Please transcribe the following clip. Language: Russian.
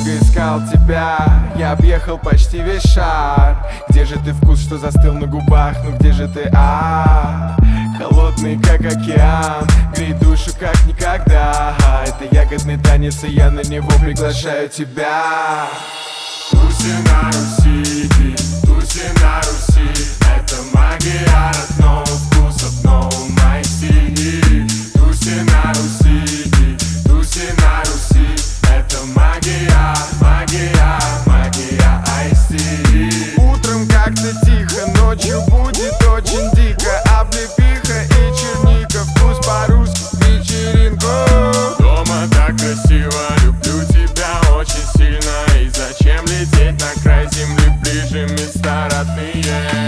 долго искал тебя, я объехал почти весь шар. Где же ты, вкус, что застыл на губах? Ну где же ты, холодный, как океан, греет душу, как никогда. Это ягодный танец, и я на него приглашаю тебя. Туси на Руси, туси на Руси, это магия родного вкуса в новом найти. Туси на Руси, туси на Руси, это магия, магия, магия IC. Утром как-то тихо, ночью будет очень дико. Облепиха и черника, вкус по-русски, вечеринку. Дома так красиво, люблю тебя очень сильно. И зачем лететь на край земли, ближе места родные?